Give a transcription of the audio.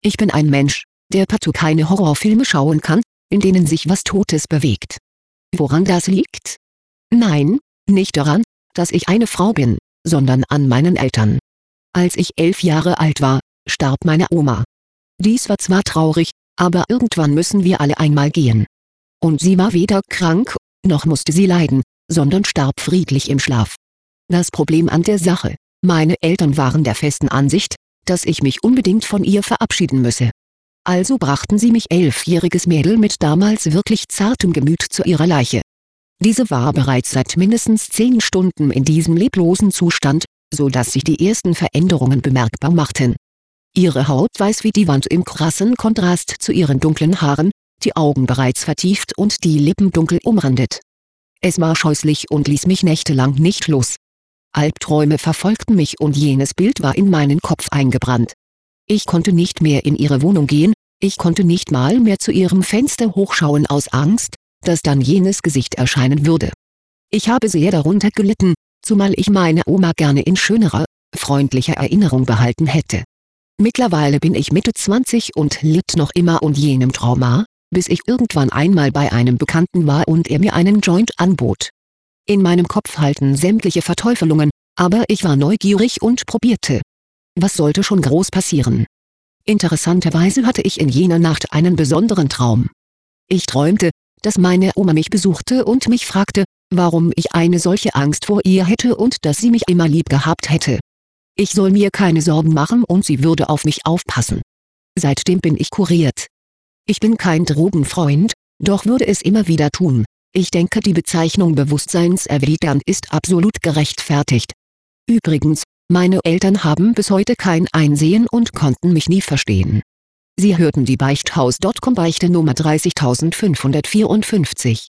Ich bin ein Mensch, der partout keine Horrorfilme schauen kann, in denen sich was Totes bewegt. Woran das liegt? Nein, nicht daran, dass ich eine Frau bin, sondern an meinen Eltern. Als ich 11 Jahre alt war, starb meine Oma. Dies war zwar traurig, aber irgendwann müssen wir alle einmal gehen. Und sie war weder krank, noch musste sie leiden, sondern starb friedlich im Schlaf. Das Problem an der Sache: meine Eltern waren der festen Ansicht, dass ich mich unbedingt von ihr verabschieden müsse. Also brachten sie mich 11-jähriges Mädel mit damals wirklich zartem Gemüt zu ihrer Leiche. Diese war bereits seit mindestens 10 Stunden in diesem leblosen Zustand, so dass sich die ersten Veränderungen bemerkbar machten. Ihre Haut weiß wie die Wand im krassen Kontrast zu ihren dunklen Haaren, die Augen bereits vertieft und die Lippen dunkel umrandet. Es war scheußlich und ließ mich nächtelang nicht los. Albträume verfolgten mich und jenes Bild war in meinen Kopf eingebrannt. Ich konnte nicht mehr in ihre Wohnung gehen, ich konnte nicht mal mehr zu ihrem Fenster hochschauen aus Angst, dass dann jenes Gesicht erscheinen würde. Ich habe sehr darunter gelitten, zumal ich meine Oma gerne in schönerer, freundlicher Erinnerung behalten hätte. Mittlerweile bin ich Mitte 20 und litt noch immer unter jenem Trauma, bis ich irgendwann einmal bei einem Bekannten war und er mir einen Joint anbot. In meinem Kopf halten sämtliche Verteufelungen, aber ich war neugierig und probierte. Was sollte schon groß passieren? Interessanterweise hatte ich in jener Nacht einen besonderen Traum. Ich träumte, dass meine Oma mich besuchte und mich fragte, warum ich eine solche Angst vor ihr hätte und dass sie mich immer lieb gehabt hätte. Ich soll mir keine Sorgen machen und sie würde auf mich aufpassen. Seitdem bin ich kuriert. Ich bin kein Drogenfreund, doch würde es immer wieder tun. Ich denke, die Bezeichnung bewusstseinserweiternd ist absolut gerechtfertigt. Übrigens, meine Eltern haben bis heute kein Einsehen und konnten mich nie verstehen. Sie hörten die Beichthaus.com Beichte Nummer 30554.